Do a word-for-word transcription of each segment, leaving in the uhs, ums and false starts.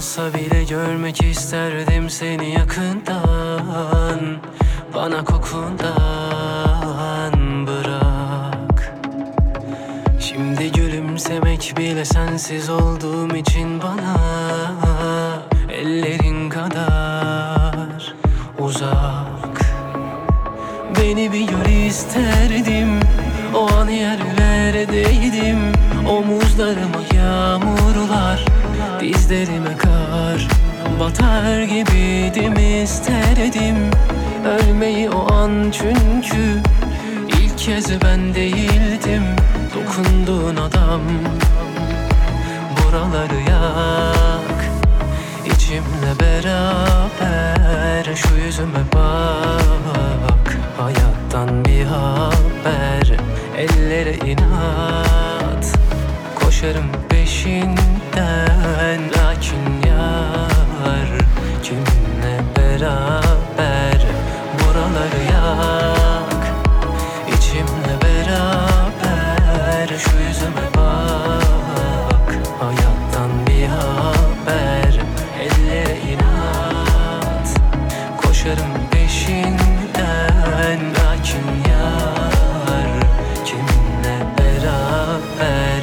olsa bile görmek isterdim seni yakından. Bana kokundan bırak. Şimdi gülümsemek bile sensiz olduğum için bana ellerin kadar uzak. Beni bir gör isterdim, o an yerlerdeydim. Omuzlarıma yağmurlar, dizlerime kar batar gibiydim, isterdim ölmeyi o an, çünkü ilk kez ben değildim dokunduğun adam. Buraları yak, içimle beraber şu yüzüme bak. Hayattan bir haber, ellere inat, koşarım peşinden. Lakin yar, kiminle beraber? Buraları yak, içimle beraber şu yüzüme bak. Hayattan bir haber, ellere inat, koşarım peşinden. Lakin yar, kiminle beraber?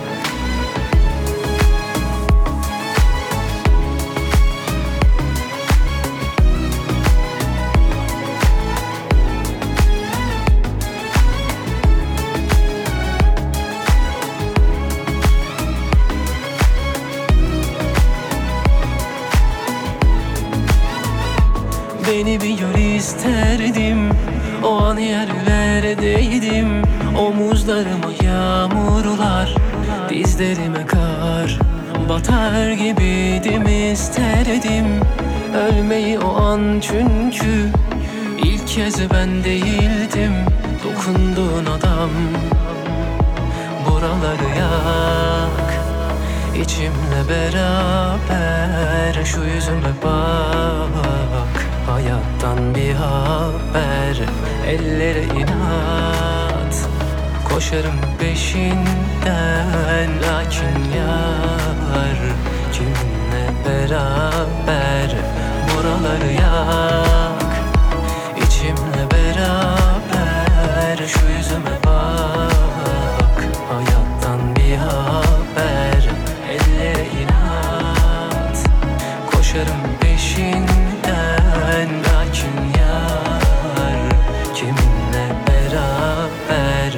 Beni bir gör isterdim, o an yerlerdeydim. Omuzlarıma yağmurlar, dizlerime kar batar gibiydim, isterdim ölmeyi o an, çünkü ilk kez ben değildim dokunduğun adam. Buraları yak, içimle beraber şu yüzüme bak. Hayattan bir haber, ellere inat, koşarım peşinden. Lakin yar, kiminle beraber? Buraları yak, içimle beraber şu yüzüme bak. Hayattan bir haber, ellere inat, koşarım peşinden. Lakin yar, kiminle beraber?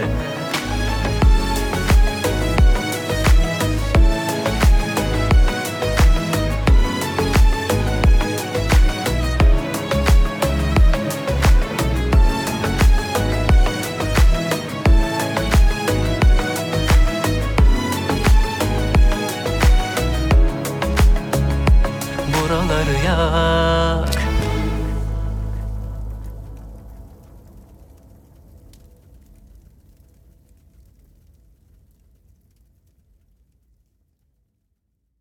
Buraları yak,